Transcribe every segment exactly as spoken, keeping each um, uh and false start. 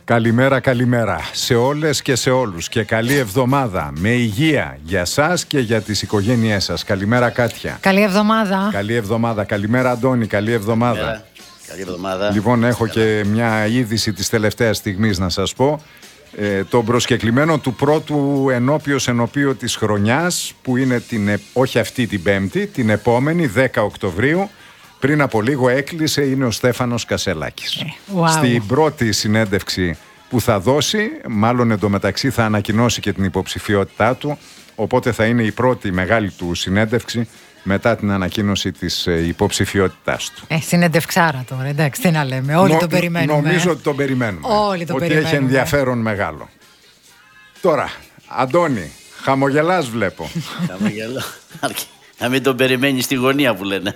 Καλημέρα, καλημέρα σε όλες και σε όλους και καλή εβδομάδα με υγεία για σας και για τις οικογένειές σας. Καλημέρα Κάτια. Καλή εβδομάδα. Καλή εβδομάδα. Καλημέρα Αντώνη, καλή εβδομάδα. Καλημέρα. Καλή εβδομάδα. Λοιπόν, έχω και μια είδηση της τελευταίας στιγμής να σας πω. Ε, τον προσκεκλημένο του πρώτου ενώπιος ενωπίου της χρονιάς, που είναι την, όχι αυτή την Πέμπτη, την επόμενη δέκα Οκτωβρίου. Πριν από λίγο έκλεισε, είναι ο Στέφανος Κασελάκης. Wow. Στην πρώτη συνέντευξη που θα δώσει, μάλλον εντωμεταξύ θα ανακοινώσει και την υποψηφιότητά του, οπότε θα είναι η πρώτη μεγάλη του συνέντευξη μετά την ανακοίνωση της υποψηφιότητάς του. Ε, συνέντευξάρα τώρα, εντάξει, τι να λέμε, όλοι Νο, τον περιμένουμε. Νομίζω ότι τον περιμένουμε. Όλοι τον ότι περιμένουμε. Έχει ενδιαφέρον μεγάλο. Τώρα, Αντώνη, χαμογελάς βλέπω. Χαμογελώ. Να μην τον περιμένει στη γωνία που λένε.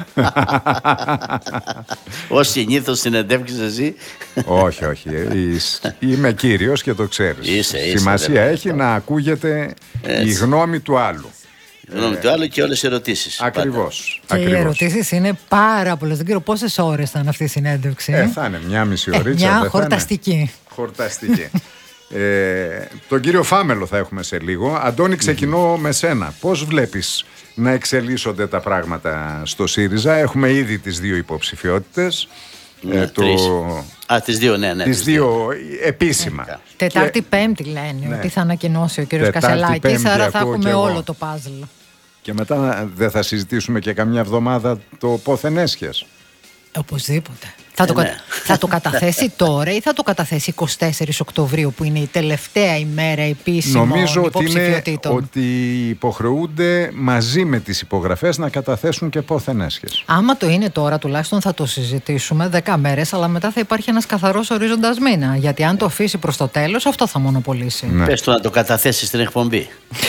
Ως συνήθως συνεντεύξεις εσύ. Όχι, όχι. Είμαι κύριος και το ξέρεις. Είσαι, είσαι, Σημασία δεν έχει να ακούγεται Έτσι. η γνώμη του άλλου. Η γνώμη του άλλου και όλες οι ερωτήσεις. Ακριβώς. Και ακριβώς. οι ερωτήσεις είναι πάρα πολλές. Δεν ξέρω πόσες ώρες θα είναι αυτή η συνέντευξη. Ε, θα είναι μια μισή Ε, ωρίτσα. μια δεν χορταστική. Θα είναι. Χορταστική. ε, τον κύριο Φάμελο θα έχουμε σε λίγο. Αντώνη, ξεκινώ με σένα. Πώς βλέπεις να εξελίσσονται τα πράγματα στο ΣΥΡΙΖΑ? Έχουμε ήδη τις δύο υποψηφιότητες. Ναι, ε, το... Α, τις δύο, ναι, ναι. Τις δύο επίσημα. Ναι. Τετάρτη Και... Πέμπτη λένε Ναι. ότι θα ανακοινώσει ο κύριος Τετάρτη, Κασελάκης, Πέμπτη, άρα θα ακούω κι έχουμε εγώ. όλο το παζλ. Και μετά δεν θα συζητήσουμε και καμιά εβδομάδα το πόθεν έσχες? Οπωσδήποτε. Θα το, Ε, ναι. κα- θα το καταθέσει τώρα ή θα το καταθέσει εικοστή τέταρτη Οκτωβρίου, που είναι η τελευταία ημέρα επίσημων Νομίζω ότι, είναι, υποψηφιωτήτων. ότι υποχρεούνται μαζί με τις υπογραφές να καταθέσουν και πόθεν έσχες. Άμα το είναι τώρα, τουλάχιστον θα το συζητήσουμε δέκα μέρες, αλλά μετά θα υπάρχει ένας καθαρός ορίζοντας μήνα. Γιατί αν το αφήσει προς το τέλος, αυτό θα μονοπολίσει. Ναι. Πες του να το καταθέσει στην εκπομπή.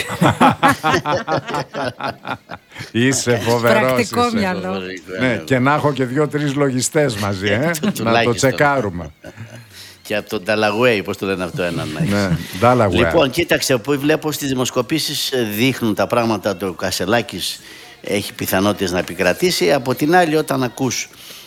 Είσαι φοβερός. Πρακτικό είσαι. μυαλό. Ναι, και να έχω και δύο-τρεις λογιστές μαζί, ε, να το Τουλάχιστον. τσεκάρουμε. Και από τον Νταλαγουέι, πώς το λένε αυτό έναν. Ναι, Ντάλαγουε. Λοιπόν, κοίταξε, που βλέπω στις δημοσκοπήσεις ε, δείχνουν τα πράγματα ότι ο Κασελάκης έχει πιθανότητες να επικρατήσει. Από την άλλη, όταν ακούς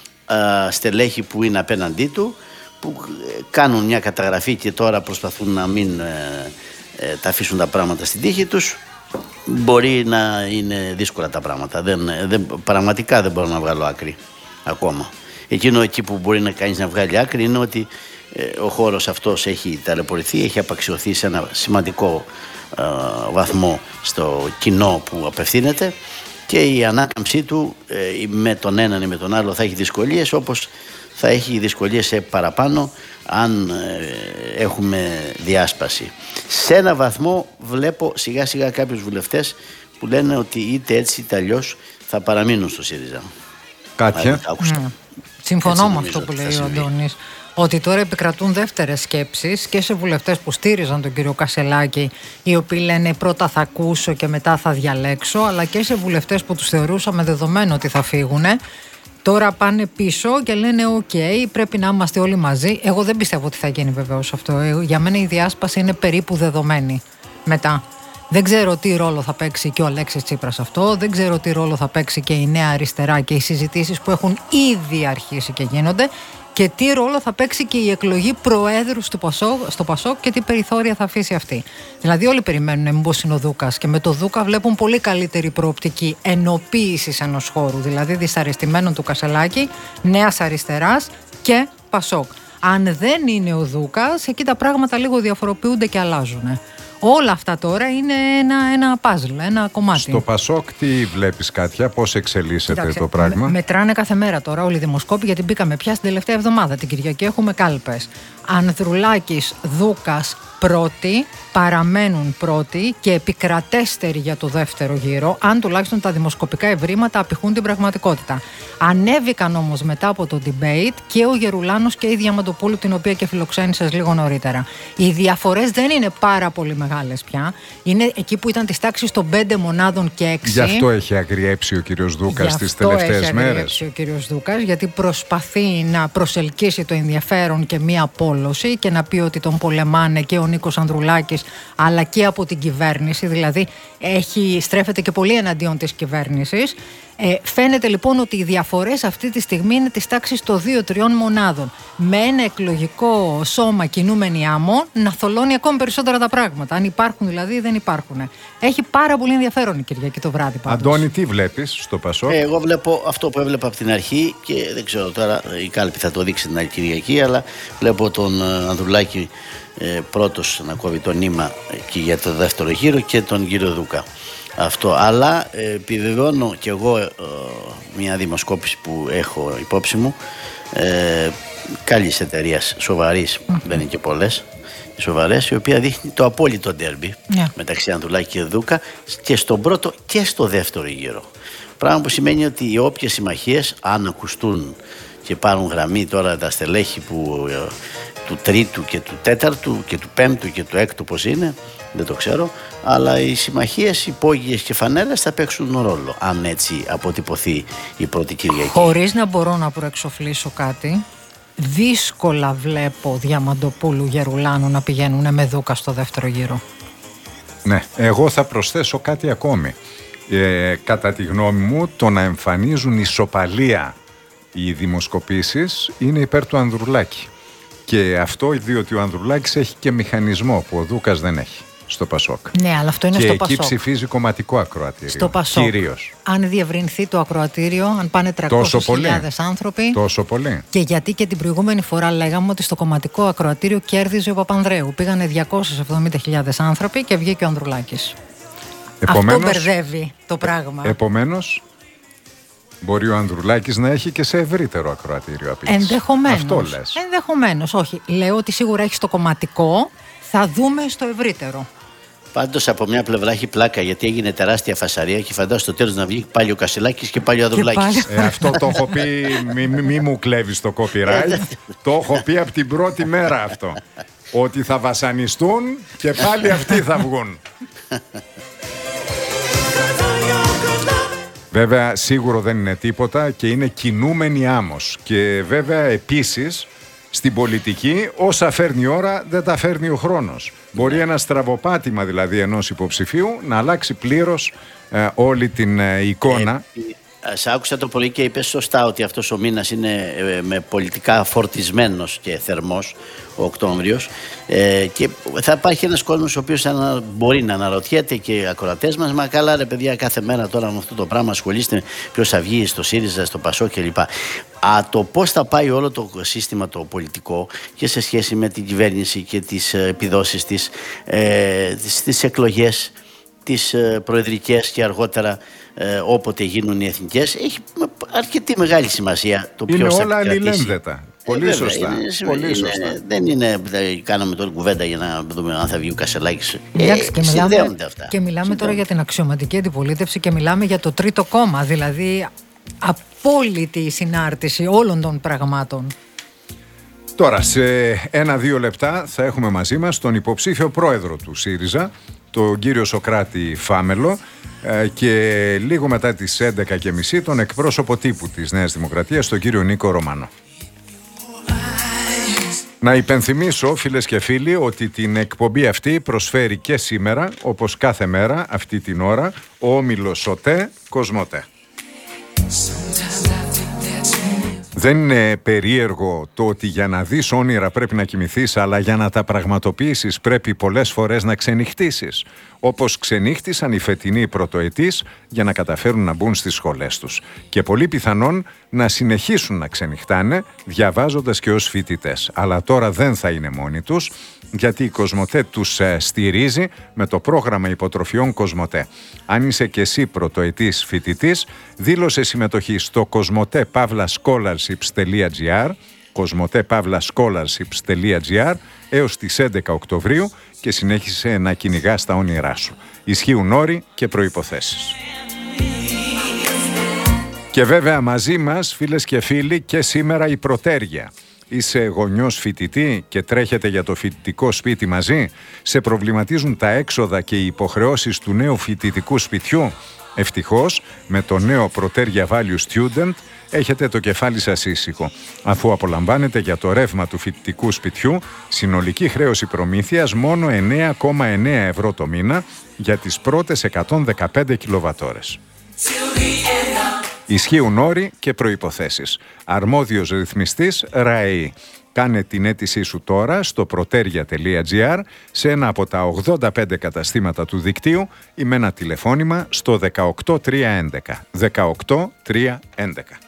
α, στελέχη που είναι απέναντί του, που ε, κάνουν μια καταγραφή και τώρα προσπαθούν να μην ε, ε, τα αφήσουν τα πράγματα στην τύχη τους, μπορεί να είναι δύσκολα τα πράγματα. Δεν, δεν, πραγματικά δεν μπορώ να βγάλω άκρη ακόμα. Εκείνο εκεί που μπορεί να κάνεις να βγάλει άκρη είναι ότι ε, ο χώρος αυτός έχει ταλαιπωρηθεί, έχει απαξιωθεί σε ένα σημαντικό ε, βαθμό στο κοινό που απευθύνεται, και η ανάκαμψή του ε, με τον έναν ή με τον άλλο θα έχει δυσκολίες, όπως θα έχει δυσκολίες σε παραπάνω αν ε, έχουμε διάσπαση. Σε ένα βαθμό βλέπω σιγά σιγά κάποιους βουλευτές που λένε ότι είτε έτσι είτε αλλιώς θα παραμείνουν στο ΣΥΡΙΖΑ. Κάτια. Άκουσα. Ναι. Συμφωνώ Έτσι με νομίζω αυτό που ότι λέει θα ο συμβεί. Αντώνης, ότι τώρα επικρατούν δεύτερες σκέψεις και σε βουλευτές που στήριζαν τον κύριο Κασελάκη, οι οποίοι λένε πρώτα θα ακούσω και μετά θα διαλέξω, αλλά και σε βουλευτές που τους θεωρούσαμε δεδομένο ότι θα φύγουν. Τώρα πάνε πίσω και λένε οκ, okay, πρέπει να είμαστε όλοι μαζί. Εγώ δεν πιστεύω ότι θα γίνει βεβαίως αυτό. Ε, Για μένα η διάσπαση είναι περίπου δεδομένη μετά. Δεν ξέρω τι ρόλο θα παίξει και ο Αλέξης Τσίπρας αυτό. Δεν ξέρω τι ρόλο θα παίξει και η Νέα Αριστερά και οι συζητήσεις που έχουν ήδη αρχίσει και γίνονται. Και τι ρόλο θα παίξει και η εκλογή προέδρου στο Πασόκ, στο Πασόκ και τι περιθώρια θα αφήσει αυτή. Δηλαδή, όλοι περιμένουν μήπως είναι ο Δούκας, και με το Δούκα βλέπουν πολύ καλύτερη προοπτική ενοποίησης ενός χώρου. Δηλαδή, δυσαρεστημένων του Κασελάκη, Νέας Αριστεράς και Πασόκ. Αν δεν είναι ο Δούκας, εκεί τα πράγματα λίγο διαφοροποιούνται και αλλάζουν. Όλα αυτά τώρα είναι ένα, ένα puzzle, ένα κομμάτι. Στο Πασόκ τι βλέπεις, Κάτια, πώς εξελίσσεται Κοιτάξτε, το πράγμα? με- μετράνε κάθε μέρα τώρα όλοι οι δημοσκόποι, γιατί μπήκαμε πια στην τελευταία εβδομάδα. Την Κυριακή έχουμε κάλπες. Ανδρουλάκης, Δούκας πρώτοι, παραμένουν πρώτοι και επικρατέστεροι για το δεύτερο γύρο, αν τουλάχιστον τα δημοσκοπικά ευρήματα απηχούν την πραγματικότητα. Ανέβηκαν όμως μετά από το debate και ο Γερουλάνος και η Διαμαντοπούλου, την οποία και φιλοξένησες λίγο νωρίτερα. Οι διαφορές δεν είναι πάρα πολύ μεγάλες πια. Είναι εκεί που ήταν της τάξης των πέντε μονάδων και έξι. Γι' αυτό έχει αγριέψει ο κύριος Δούκας Γι' τις αυτό τελευταίες έχει μέρες. αγριέψει ο κύριος Δούκας, γιατί προσπαθεί να προσελκύσει το ενδιαφέρον και μία απόλωση και να πει ότι τον πολεμάνε και ο Νίκος Ανδρουλάκης, αλλά και από την κυβέρνηση. Δηλαδή έχει, στρέφεται και πολύ εναντίον της κυβέρνησης. Ε, φαίνεται λοιπόν ότι οι διαφορές αυτή τη στιγμή είναι της τάξης των δύο τριών μονάδων. Με ένα εκλογικό σώμα κινούμενη άμμο να θολώνει ακόμη περισσότερα τα πράγματα. Αν υπάρχουν δηλαδή ή δεν υπάρχουν. Έχει πάρα πολύ ενδιαφέρον η Κυριακή το βράδυ πάντως. Αντώνη, τι βλέπεις στο Πασόκ? Ε, εγώ βλέπω αυτό που έβλεπα από την αρχή και δεν ξέρω τώρα, η κάλπη θα το δείξει την άλλη Κυριακή, αλλά βλέπω τον Ανδρουλάκη ε, πρώτος να κόβει το νήμα και για το δεύτερο γύρο και τον κύριο Δούκα. Αυτό, αλλά ε, επιβεβαιώνω και εγώ ε, μια δημοσκόπηση που έχω υπόψη μου, ε, καλής εταιρείας, σοβαρής, mm. δεν είναι και πολλές, σοβαρές, η οποία δείχνει το απόλυτο ντέρμπι yeah. μεταξύ Ανδρουλάκη και Δούκα και στον πρώτο και στο δεύτερο γύρο. Πράγμα που σημαίνει ότι οι όποιες συμμαχίες, αν ακουστούν και πάρουν γραμμή τώρα τα στελέχη που, ε, του τρίτου και του τέταρτου και του πέμπτου και του έκτου πώς είναι, δεν το ξέρω, αλλά οι συμμαχίες, υπόγειες και φανέλες θα παίξουν ρόλο, αν έτσι αποτυπωθεί η πρώτη Κυριακή. Χωρίς να μπορώ να προεξοφλήσω κάτι, δύσκολα βλέπω Διαμαντοπούλου Γερουλάνου να πηγαίνουν με Δούκα στο δεύτερο γύρο. Ναι, εγώ θα προσθέσω κάτι ακόμη. Ε, κατά τη γνώμη μου, το να εμφανίζουν ισοπαλία οι δημοσκοπήσεις είναι υπέρ του Ανδρουλάκη. Και αυτό διότι ο Ανδρουλάκης έχει και μηχανισμό που ο Δούκας δεν έχει στο Πασόκ. Ναι, αλλά αυτό είναι και στο εκεί Πασόκ. Ψηφίζει κομματικό ακροατήριο. Στο Πασόκ. Κυρίως. Αν διευρυνθεί το ακροατήριο, αν πάνε τριακόσιες χιλιάδες άνθρωποι. Τόσο πολύ. Και γιατί και την προηγούμενη φορά λέγαμε ότι στο κομματικό ακροατήριο κέρδιζε ο Παπανδρέου. Πήγανε διακόσιες εβδομήντα χιλιάδες άνθρωποι και βγήκε ο Ανδρουλάκης. Επομένως, αυτό μπερδεύει το πράγμα. Επομένως, μπορεί ο Ανδρουλάκης να έχει και σε ευρύτερο ακροατήριο απειλής. Ενδεχομένως. Αυτό λες. Ενδεχομένως, όχι. Λέω ότι σίγουρα έχει στο κομματικό, θα δούμε στο ευρύτερο. Πάντως από μια πλευρά έχει πλάκα, γιατί έγινε τεράστια φασαρία και φαντάζομαι στο τέλος να βγει πάλι ο Κασελάκης και πάλι ο Ανδρουλάκης. Ε, αυτό το έχω πει, μη, μη, μη μου κλέβεις το copyright. Το έχω πει από την πρώτη μέρα αυτό. Ότι θα βασανιστούν και πάλι αυτοί θα βγουν. Βέβαια σίγουρο δεν είναι τίποτα και είναι κινούμενη άμμος. Και βέβαια επίσης στην πολιτική όσα φέρνει η ώρα δεν τα φέρνει ο χρόνος. Μπορεί ένα στραβοπάτημα δηλαδή ενός υποψηφίου να αλλάξει πλήρως ε, όλη την ε, εικόνα. Ε, σ' άκουσα το πρωί και είπες σωστά ότι αυτός ο μήνας είναι ε, με πολιτικά φορτισμένος και θερμός, ο Οκτώβριος, ε, και θα υπάρχει ένας κόσμος ο οποίος ανα, μπορεί να αναρωτιέται και ακροατές μας, μα καλά ρε παιδιά, κάθε μέρα τώρα με αυτό το πράγμα ασχολείστε, ποιος θα βγει στο ΣΥΡΙΖΑ, στο ΠΑΣΟΚ κλπ. Α, το πώς θα πάει όλο το σύστημα το πολιτικό και σε σχέση με την κυβέρνηση και τις επιδόσεις της, ε, τις, τις εκλογές, τις ε, προεδρικές και αργότερα ε, όποτε γίνουν οι εθνικές, έχει αρκετή μεγάλη σημασία το ποιος θα όλα αλληλένδετα. Πολύ, ε, σωστά. Είναι, Πολύ είναι, σωστά. Δεν είναι, κάναμε τώρα κουβέντα για να δούμε αν θα βγει ο Κασελάκης. Εντάξει, ε, και μιλάμε, αυτά. και μιλάμε τώρα για την αξιωματική αντιπολίτευση και μιλάμε για το τρίτο κόμμα, δηλαδή απόλυτη συνάρτηση όλων των πραγμάτων. Τώρα, σε ένα-δύο λεπτά θα έχουμε μαζί μας τον υποψήφιο πρόεδρο του ΣΥΡΙΖΑ, τον κύριο Σωκράτη Φάμελο, και λίγο μετά τις έντεκα και μισή τον εκπρόσωπο τύπου της Νέας Δημοκρατίας, τον κύριο Νίκο Ρωμανό. Να υπενθυμίσω, φίλες και φίλοι, ότι την εκπομπή αυτή προσφέρει και σήμερα, όπως κάθε μέρα αυτή την ώρα, ο όμιλος ΟΤΕ Κοσμοτέ. Δεν είναι περίεργο το ότι για να δεις όνειρα πρέπει να κοιμηθείς, αλλά για να τα πραγματοποιήσεις πρέπει πολλές φορές να ξενυχτήσεις. Όπως ξενύχτησαν οι φετινοί πρωτοετής για να καταφέρουν να μπουν στις σχολές τους. Και πολύ πιθανόν να συνεχίσουν να ξενυχτάνε διαβάζοντας και ως φοιτητές. Αλλά τώρα δεν θα είναι μόνοι τους, γιατί η Κοσμοτέ τους στηρίζει με το πρόγραμμα υποτροφιών Κοσμοτέ. Αν είσαι και εσύ πρωτοετής φοιτητής, δήλωσε συμμετοχή στο κοσμοτέ παύλα scholarships τελεία τζι άρ, κοσμοτέ παύλα scholarships τελεία τζι άρ έως τις έντεκα Οκτωβρίου και συνέχισε να κυνηγάς τα όνειρά σου. Ισχύουν όροι και προϋποθέσεις. Και βέβαια μαζί μας, φίλες και φίλοι, και σήμερα η Πρωτέργεια. Είσαι γονιός φοιτητή και τρέχετε για το φοιτητικό σπίτι μαζί? Σε προβληματίζουν τα έξοδα και οι υποχρεώσεις του νέου φοιτητικού σπιτιού? Ευτυχώς, με το νέο Πρωτέργεια Value Student έχετε το κεφάλι σας ήσυχο, αφού απολαμβάνετε για το ρεύμα του φοιτητικού σπιτιού συνολική χρέωση προμήθειας μόνο εννέα κόμμα εννέα ευρώ το μήνα για τις πρώτες εκατόν δεκαπέντε κιλοβατόρες. Ισχύουν όροι και προϋποθέσεις. Αρμόδιος ρυθμιστής ΡΑΕΗ. Κάνε την αίτησή σου τώρα στο protergia τελεία gr σε ένα από τα ογδόντα πέντε καταστήματα του δικτύου ή με ένα τηλεφώνημα στο δεκαοκτώ τριακόσια έντεκα. δεκαοκτώ τριακόσια έντεκα.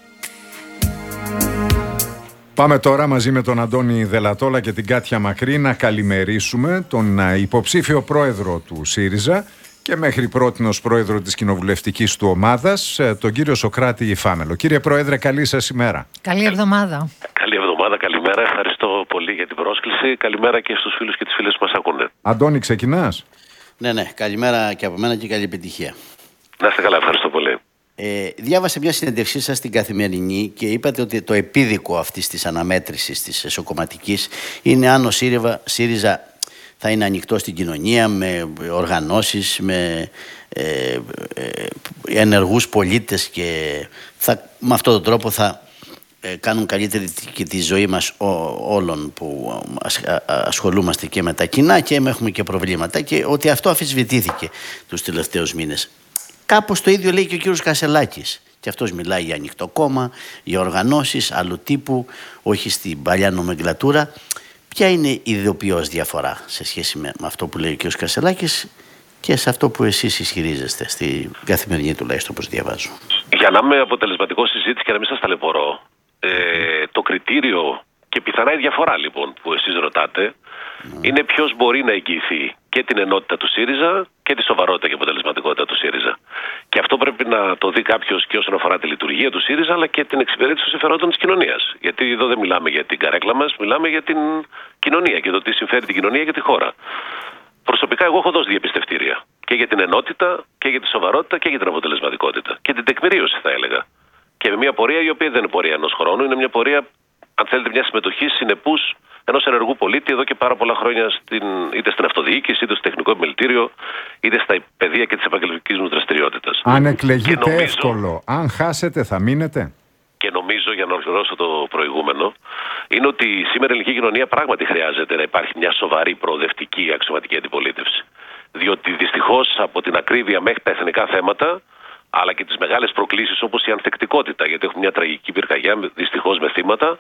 Πάμε τώρα μαζί με τον Αντώνη Δελατόλα και την Κάτια Μακρύ να καλημερίσουμε τον υποψήφιο πρόεδρο του ΣΥΡΙΖΑ και μέχρι πρότινος πρόεδρο της κοινοβουλευτικής του ομάδας, τον κύριο Σωκράτη Φάμελο. Κύριε Πρόεδρε, καλή σας ημέρα. Καλή εβδομάδα. Καλή εβδομάδα, καλημέρα. Ευχαριστώ πολύ για την πρόσκληση. Καλημέρα και στους φίλους και τις φίλες που μας ακούνε. Αντώνη, ξεκινάς? Ναι, ναι. Καλημέρα και από μένα και καλή επιτυχία. Να είστε καλά, ευχαριστώ πολύ. Ε, διάβασα μια συνέντευξή σας στην Καθημερινή και είπατε ότι το επίδικο αυτής της αναμέτρησης της εσωκομματικής είναι αν ο ΣΥΡΙΖΑ θα είναι ανοιχτό στην κοινωνία με οργανώσεις, με ε, ε, ενεργούς πολίτες και θα, με αυτόν τον τρόπο θα ε, κάνουν καλύτερη και τη ζωή μας ό, όλων που α, ασχολούμαστε και με τα κοινά και έχουμε και προβλήματα και ότι αυτό αμφισβητήθηκε τους τελευταίους μήνες. Κάπως το ίδιο λέει και ο κύριος Κασελάκης. Και αυτός μιλάει για ανοιχτό κόμμα, για οργανώσεις άλλου τύπου, όχι στην παλιά νομεγκλατούρα. Ποια είναι η ιδεοποιώς διαφορά σε σχέση με, με αυτό που λέει ο κύριος Κασελάκης και σε αυτό που εσείς ισχυρίζεστε στη Καθημερινή, τουλάχιστον όπως διαβάζω? Για να είμαι αποτελεσματικό συζήτηση και να μην σας ταλαιπωρώ, ε, το κριτήριο και πιθανά η διαφορά λοιπόν που εσείς ρωτάτε mm. είναι ποιος μπορεί να εγγυηθεί και την ενότητα του ΣΥΡΙΖΑ και τη σοβαρότητα και αποτελεσματικότητα του ΣΥΡΙΖΑ. Και αυτό πρέπει να το δει κάποιος και όσον αφορά τη λειτουργία του ΣΥΡΙΖΑ αλλά και την εξυπηρέτηση των συμφερόντων της κοινωνίας. Γιατί εδώ δεν μιλάμε για την καρέκλα μας, μιλάμε για την κοινωνία και το τι συμφέρει την κοινωνία και τη χώρα. Προσωπικά, εγώ έχω δώσει διαπιστευτήρια και για την ενότητα και για τη σοβαρότητα και για την αποτελεσματικότητα. Και την τεκμηρίωση, θα έλεγα. Και με μια πορεία η οποία δεν είναι πορεία ενός χρόνου, είναι μια πορεία, αν θέλετε, μια συμμετοχή συνεπούς ενός ενεργού πολίτη εδώ και πάρα πολλά χρόνια στην, είτε στην αυτοδιοίκηση, είτε στο τεχνικό επιμελητήριο, είτε στα παιδεία και της επαγγελματικής μου δραστηριότητας. Αν εκλεγείτε νομίζω, εύκολο, αν χάσετε θα μείνετε. Και νομίζω, για να ολοκληρώσω το προηγούμενο, είναι ότι σήμερα η ελληνική κοινωνία πράγματι χρειάζεται να υπάρχει μια σοβαρή προοδευτική αξιωματική αντιπολίτευση. Διότι δυστυχώς από την ακρίβεια μέχρι τα εθνικά θέματα, αλλά και τις μεγάλες προκλήσεις όπως η ανθεκτικότητα, γιατί έχουμε μια τραγική πυρκαγιά δυστυχώς με θύματα,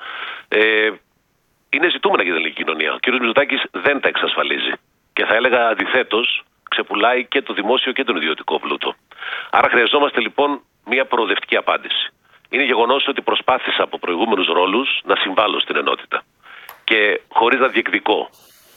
ε, είναι ζητούμενα για την ελληνική κοινωνία. Ο κ. Μητσοτάκης δεν τα εξασφαλίζει. Και θα έλεγα αντιθέτως, ξεπουλάει και το δημόσιο και τον ιδιωτικό πλούτο. Άρα χρειαζόμαστε λοιπόν μια προοδευτική απάντηση. Είναι γεγονός ότι προσπάθησα από προηγούμενους ρόλους να συμβάλλω στην ενότητα. Και χωρίς να διεκδικώ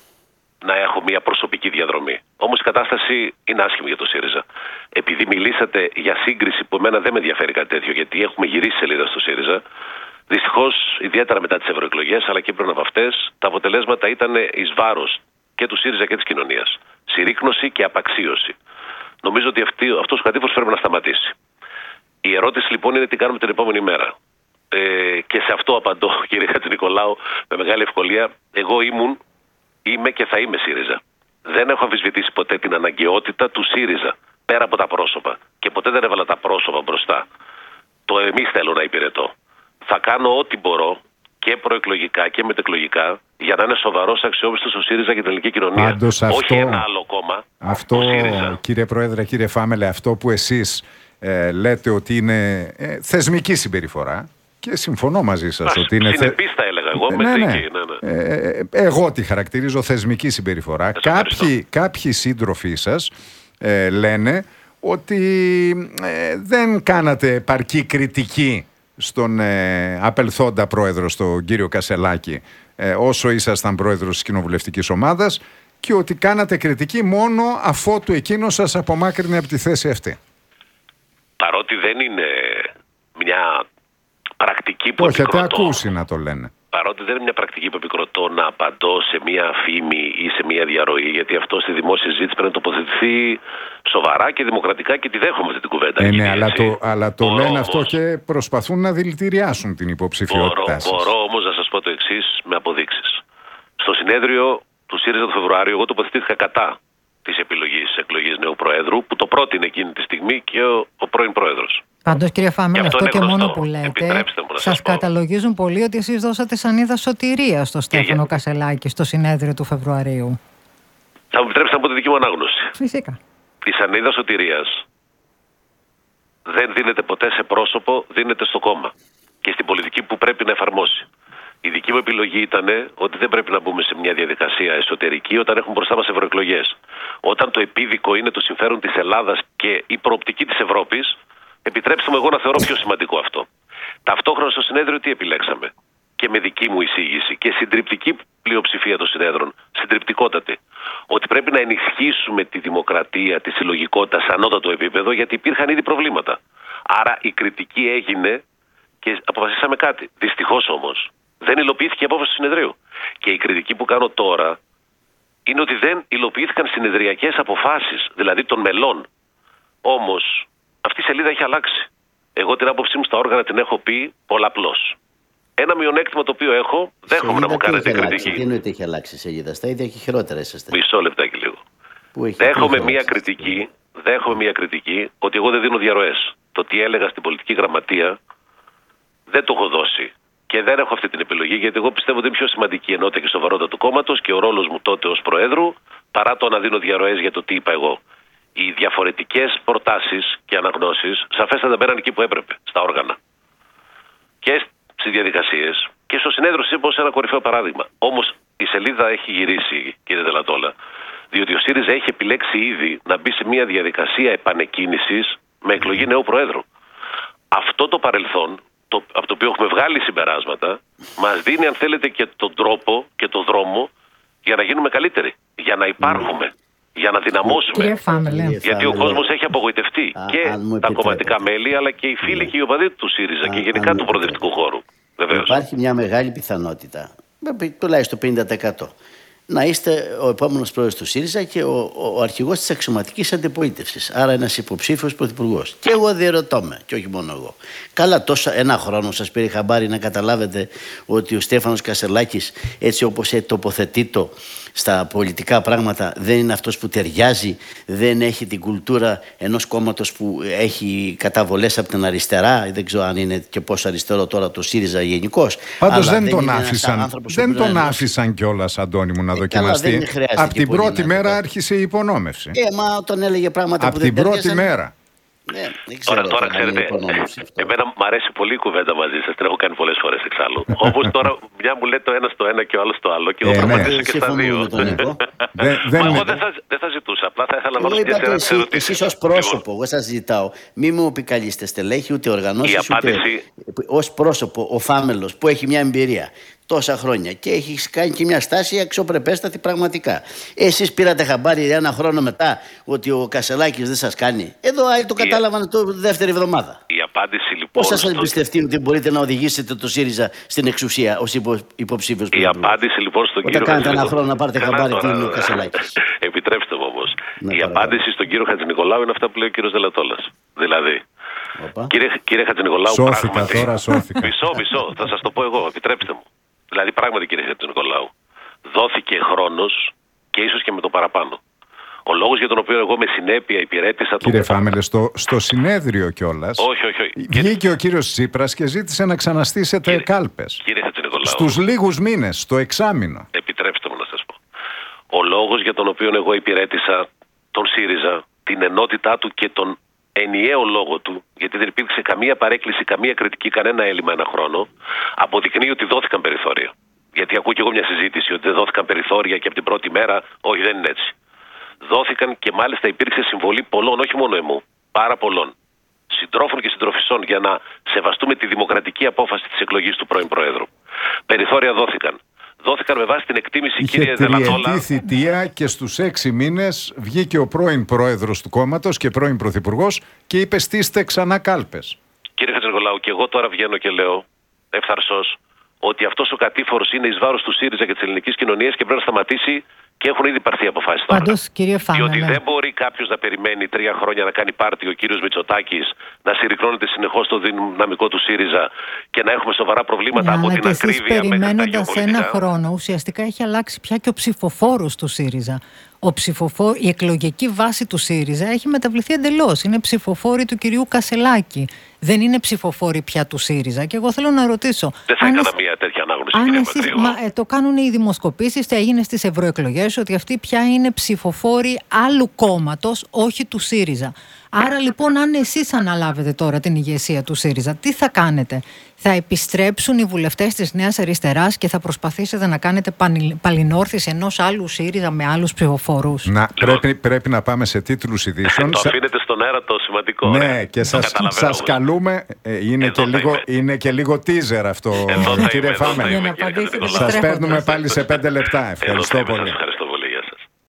να έχω μια προσωπική διαδρομή. Όμως η κατάσταση είναι άσχημη για το ΣΥΡΙΖΑ. Επειδή μιλήσατε για σύγκριση που εμένα δεν με ενδιαφέρει κάτι τέτοιο, γιατί έχουμε γυρίσει σελίδα στο ΣΥΡΙΖΑ, δυστυχώς, ιδιαίτερα μετά τις ευρωεκλογές αλλά και πριν από αυτές, τα αποτελέσματα ήταν εις βάρος και του ΣΥΡΙΖΑ και της κοινωνίας. Συρρίκνωση και απαξίωση. Νομίζω ότι αυτή, αυτός ο κατήφορος πρέπει να σταματήσει. Η ερώτηση λοιπόν είναι τι κάνουμε την επόμενη μέρα. Ε, και σε αυτό απαντώ, κύριε Χατζηνικολάου, με μεγάλη ευκολία. Εγώ ήμουν, είμαι και θα είμαι ΣΥΡΙΖΑ. Δεν έχω αμφισβητήσει ποτέ την αναγκαιότητα του ΣΥΡΙΖΑ πέρα από τα πρόσωπα. Και ποτέ δεν έβαλα τα πρόσωπα μπροστά. Το εμείς θέλω να υπηρετώ. Θα κάνω ό,τι μπορώ και προεκλογικά και μετεκλογικά για να είναι σοβαρός, αξιόπιστος ο ΣΥΡΙΖΑ για την ελληνική κοινωνία. Πάντως όχι αυτό, ένα άλλο κόμμα. Αυτό, κύριε Πρόεδρε, κύριε Φάμελε, αυτό που εσείς ε, λέτε ότι είναι ε, θεσμική συμπεριφορά και συμφωνώ μαζί σας. Ας, ότι είναι συνεπής θα έλεγα εγώ. ναι, ναι. Ναι, ναι. Ε, εγώ τη χαρακτηρίζω θεσμική συμπεριφορά. Κάποιοι, κάποιοι σύντροφοί σας ε, λένε ότι ε, δεν κάνατε επαρκή κριτική στον ε, απελθόντα πρόεδρο, στον κύριο Κασελάκη, ε, όσο ήσασταν πρόεδρος της κοινοβουλευτικής ομάδας και ότι κάνατε κριτική μόνο αφότου εκείνος σας απομάκρυνε από τη θέση αυτή. Παρότι δεν είναι μια πρακτική που το έχετε επικροτώ, ακούσει να το λένε. Παρότι δεν είναι μια πρακτική που επικροτώ να απαντώ σε μια φήμη ή σε μια διαρροή, γιατί αυτό στη δημόσια συζήτηση πρέπει να τοποθετηθεί σοβαρά και δημοκρατικά και τη δέχομαι αυτή την κουβέντα. Ε, ναι, αλλά έτσι. το, αλλά το μπορώ, λένε όμως, αυτό και προσπαθούν να δηλητηριάσουν την υποψηφιότητά μπορώ, σας. Μπορώ όμως να σας πω το εξής με αποδείξεις. Στο συνέδριο του ΣΥΡΙΖΑ το Φεβρουάριο, εγώ τοποθετήθηκα κατά της επιλογής εκλογής νέου Προέδρου, που το πρότεινε εκείνη τη στιγμή και ο, ο πρώην Πρόεδρος. Πάντως, κύριε Φάμελ, αυτό, αυτό και γνωστό. μόνο που λέτε, σας πω. καταλογίζουν πολύ ότι εσείς δώσατε σανίδα σωτηρίας στο Στέφανο για... Κασελάκη στο συνέδριο του Φεβρουαρίου. Θα μου επιτρέψετε να πω τη δική μου ανάγνωση. Φυσικά. Η σανίδα σωτηρίας δεν δίνεται ποτέ σε πρόσωπο, δίνεται στο κόμμα και στην πολιτική που πρέπει να εφαρμόσει. Η δική μου επιλογή ήταν ότι δεν πρέπει να μπούμε σε μια διαδικασία εσωτερική όταν έχουμε μπροστά μας ευρωεκλογές. Όταν το επίδικο είναι το συμφέρον της Ελλάδας και η προοπτική της Ευρώπης, επιτρέψτε μου εγώ να θεωρώ πιο σημαντικό αυτό. Ταυτόχρονα στο συνέδριο τι επιλέξαμε? Και με δική μου εισήγηση και συντριπτική πλειοψηφία των συνέδρων, συντριπτικότατη, ότι πρέπει να ενισχύσουμε τη δημοκρατία, τη συλλογικότητα σε ανώτατο επίπεδο, γιατί υπήρχαν ήδη προβλήματα. Άρα η κριτική έγινε και αποφασίσαμε κάτι. Δυστυχώς όμως δεν υλοποιήθηκε η απόφαση του συνεδρίου. Και η κριτική που κάνω τώρα είναι ότι δεν υλοποιήθηκαν συνεδριακές αποφάσεις, δηλαδή των μελών. Όμως αυτή η σελίδα έχει αλλάξει. Εγώ την άποψή μου στα όργανα την έχω πει πολλαπλώς. Ένα μειονέκτημα το οποίο έχω, δέχομαι να μου κάνετε κριτική. Τι εννοείται έχει αλλάξει η σελίδα? Στα ίδια και χειρότερα είσαστε. Μισό λεπτάκι λίγο. Δέχομαι μία κριτική, δέχομαι μία κριτική ότι εγώ δεν δίνω διαρροές. Το τι έλεγα στην πολιτική γραμματεία δεν το έχω δώσει. Και δεν έχω αυτή την επιλογή, γιατί εγώ πιστεύω ότι είναι πιο σημαντική η ενότητα και η σοβαρότητα του κόμματος και ο ρόλος μου τότε ως Προέδρου, παρά το να δίνω διαρροές για το τι είπα εγώ. Οι διαφορετικές προτάσεις και αναγνώσεις σαφέστατα μπαίναν εκεί που έπρεπε, στα όργανα. Και στις διαδικασίες και στο συνέδριο σας είπα ως ένα κορυφαίο παράδειγμα. Όμως η σελίδα έχει γυρίσει, κύριε Δελατόλα, διότι ο ΣΥΡΙΖΑ έχει επιλέξει ήδη να μπει σε μια διαδικασία επανεκκίνησης με εκλογή νέου Προέδρου. Αυτό το παρελθόν, το, από το οποίο έχουμε βγάλει συμπεράσματα, μας δίνει αν θέλετε και τον τρόπο και τον δρόμο για να γίνουμε καλύτεροι, για να υπάρχουμε, για να δυναμώσουμε. Φάμελε. Γιατί ο κόσμος έχει απογοητευτεί Α, και τα κομματικά μέλη, αλλά και οι φίλοι και οι οπαδοί του ΣΥΡΙΖΑ και γενικά του προοδευτικού χώρου. Βεβαίως. Υπάρχει μια μεγάλη πιθανότητα, τουλάχιστον πενήντα τοις εκατό, να είστε ο επόμενος πρόεδρος του ΣΥΡΙΖΑ και ο, ο αρχηγός της αξιωματικής αντιπολίτευσης. Άρα ένας υποψήφιος πρωθυπουργός. Και εγώ διερωτώ με, και όχι μόνο εγώ. Καλά, τόσα ένα χρόνο σας πήρε χαμπάρι να καταλάβετε ότι ο Στέφανος Κασσελάκης, έτσι όπως τοποθετείται στα πολιτικά πράγματα, δεν είναι αυτός που ταιριάζει, δεν έχει την κουλτούρα ενός κόμματος που έχει καταβολές από την αριστερά. Δεν ξέρω αν είναι και πόσο αριστερό τώρα το ΣΥΡΙΖΑ γενικώς. Πάντως δεν, δεν τον άφησαν, δεν τον άφησαν κιόλας, Αντώνη μου, να δοκιμαστεί. Ε, από την πρώτη μέρα άρχισε η υπονόμευση. Ε, μα όταν έλεγε πράγματα από που την δεν πρώτη ταιριάζαν, μέρα. Ναι, δεν ξέρω, Τώρα, τώρα ξέρετε, εμένα μου αρέσει πολύ η κουβέντα μαζί σας, την έχω κάνει πολλές φορές εξάλλου. Όπως τώρα μια μου λέει το ένα στο ένα και ο άλλος στο άλλο και εγώ Ε, θα ναι. απαντήσω και στα δύο. Δεν- δεν Μα εγώ είναι- δεν θα, δεν θα ζητούσα, απλά θα ήθελα να Εγώ μας είπα πείτε το ένα εσύ, εσείς ως πρόσωπο, εγώ σας ζητάω, μη μου επικαλείστε στελέχη, ούτε οργανώσεις, Η ούτε απάντηση- ως πρόσωπο, ο Φάμελος που έχει μια εμπειρία τόσα χρόνια και έχει κάνει και μια στάση αξιοπρεπέστατη πραγματικά. Εσείς πήρατε χαμπάρι ένα χρόνο μετά ότι ο Κασσελάκης δεν σας κάνει. Εδώ άλλοι το κατάλαβαν το δεύτερη εβδομάδα. Η απάντηση λοιπόν... Πώς σας στο- εμπιστευτεί ότι μπορείτε να οδηγήσετε το ΣΥΡΙΖΑ στην εξουσία ως υπο, υποψήφιος Η πρωθυπουργός? απάντηση λοιπόν στον Όταν κύριο κάνετε ένα Χατζηνικολάου- χρόνο να πάρετε Καλά χαμπάρι τώρα, τι είναι ο ε, Κασσελάκης. Επιτρέψτε μου όμως. Ναι, Η παρακαλώ. απάντηση στον κύριο Χατζηνικολάου είναι αυτά που λέει ο κύριος Δελατόλας. Δηλαδή, Οπα. κύριε, κύριε Χατζηνικολάου, Σώθηκα πράγματι... τώρα, σώθηκα. Μισό, μισό, θα σας το πω εγώ, επιτρέψτε μου. Δηλαδή, πράγματι, κύριε Χατζηνικολάου, δόθηκε χρόνος και ίσως και με το παραπάνω. Ο λόγος για τον οποίο εγώ με συνέπεια υπηρέτησα... Κύριε το... Φάμελε, στο, στο συνέδριο κιόλας Όχι, όχι, όχι. Κύριε, βγήκε ο κύριος Τσίπρας και ζήτησε να ξαναστήσετε Κύριε- κάλπες. κύριε Χατζηνικολάου, Στους λίγους μήνες, στο εξάμηνο. επιτρέψτε μου να σας πω. Ο λόγος για τον οποίο εγώ υπηρέτησα τον ΣΥΡΙΖΑ, την ενότητά του και τον ενιαίο λόγο του, γιατί δεν υπήρξε καμία παρέκκληση, καμία κριτική, κανένα έλλειμμα ένα χρόνο, αποδεικνύει ότι δόθηκαν περιθώρια. Γιατί ακούω και εγώ μια συζήτηση ότι δεν δόθηκαν περιθώρια και από την πρώτη μέρα. Όχι, δεν είναι έτσι. Δόθηκαν και μάλιστα υπήρξε συμβολή πολλών, όχι μόνο εμού, πάρα πολλών συντρόφων και συντροφισσών για να σεβαστούμε τη δημοκρατική απόφαση της εκλογής του πρώην Προέδρου. Περιθώρια δόθηκαν. Δόθηκαν με βάση την εκτίμηση, Είχε κύριε Δελατόλα. τριετή θητεία και στους έξι μήνες βγήκε ο πρώην πρόεδρος του κόμματος και πρώην πρωθυπουργός και είπε στήστε ξανά κάλπες. Κύριε Χατζηνικολάου, και εγώ τώρα βγαίνω και λέω ευθαρσώς ότι αυτός ο κατήφορος είναι εις βάρος του ΣΥΡΙΖΑ και της ελληνικής κοινωνίας και πρέπει να σταματήσει και έχουν ήδη πάρθει αποφάσεις τώρα. Πάντως, κύριε Διότι Φάμελε, δεν μπορεί κάποιος να περιμένει τρία χρόνια να κάνει πάρτι ο κύριος Μητσοτάκης, να συρρυκνώνεται συνεχώς το δυναμικό του ΣΥΡΙΖΑ και να έχουμε σοβαρά προβλήματα ναι, από αλλά την και εσείς ακρίβεια μέχρι τα περιμένοντας ένα γεωπολιτικά. χρόνο, ουσιαστικά έχει αλλάξει πια και ο ψηφοφόρος του ΣΥΡΙΖΑ. Ο ψηφοφόρ, η εκλογική βάση του ΣΥΡΙΖΑ έχει μεταβληθεί εντελώς. Είναι ψηφοφόροι του κυρίου Κασσελάκη. Δεν είναι ψηφοφόροι πια του ΣΥΡΙΖΑ. Και εγώ θέλω να ρωτήσω. Δεν θα αν έκανα εσ- μια τέτοια ανάγνωση, αν κύριε εσείς, Πατρίου. μα, ε, το κάνουν οι δημοσκοπήσεις, το έγινε στις ευρωεκλογές, ότι αυτοί πια είναι ψηφοφόροι άλλου κόμματος, όχι του ΣΥΡΙΖΑ. Άρα λοιπόν, αν εσείς αναλάβετε τώρα την ηγεσία του ΣΥΡΙΖΑ, τι θα κάνετε? Θα επιστρέψουν οι βουλευτές της Νέας Αριστεράς και θα προσπαθήσετε να κάνετε παλινόρθηση ενός άλλου ΣΥΡΙΖΑ με άλλους ψηφοφόρους? Να, πρέπει, πρέπει να πάμε σε τίτλους ειδήσεων. Το αφήνετε στον αέρα το σημαντικό. Ναι, ρε. και σας, σας καλούμε. Ε, είναι, και λίγο, είναι και λίγο teaser αυτό, κύριε Φάμενη. Για να απαντήσετε. Σας παίρνουμε πάλι σε πέντε λεπτά. Ευχαριστώ πολύ.